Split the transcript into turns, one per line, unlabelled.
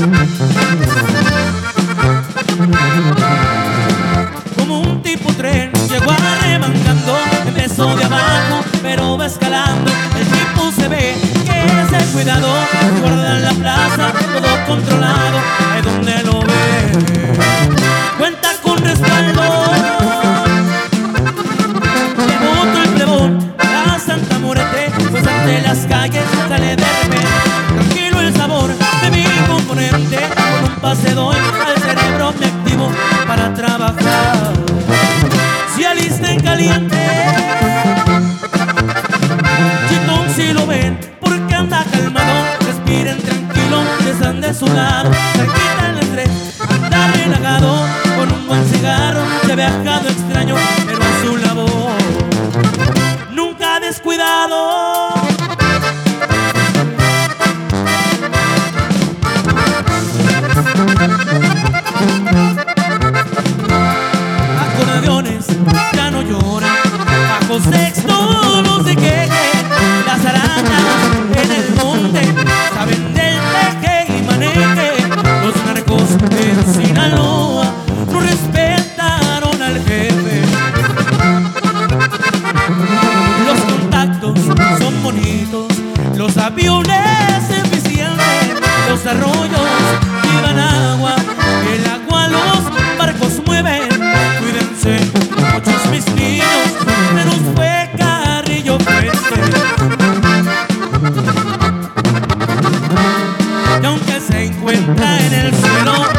Como un tipo tren llegó arremangando, empezó de abajo pero va escalando. El tipo se ve que es el cuidado, guarda en la plaza, todo controlado, ahí donde lo ve. Cuenta con respaldo, devoto el plebón, la Santa Muerte, pues ante las calles sale de repente. Tranquilo el sabor de mi componente, con un pase doy al cerebro me activo para trabajar. Si alisten caliente, chitón si lo ven, porque anda calmado, respiren tranquilo, están de su lado, cerquita el estrés, anda relajado, con un buen cigarro, se ve viajado extraño, pero a su labor nunca descuidado. Acordeones ya no lloran, bajo sexto no se quejen, las arañas en el monte saben del teje y maneje. Los narcos en Sinaloa no respetaron al jefe. Los contactos son bonitos, los aviones eficientes, los arroyos llevan agua, el agua los barcos mueven. Cuídense, muchos mis niños, menos fue Carrillo Puente. Y aunque se encuentra en el suelo,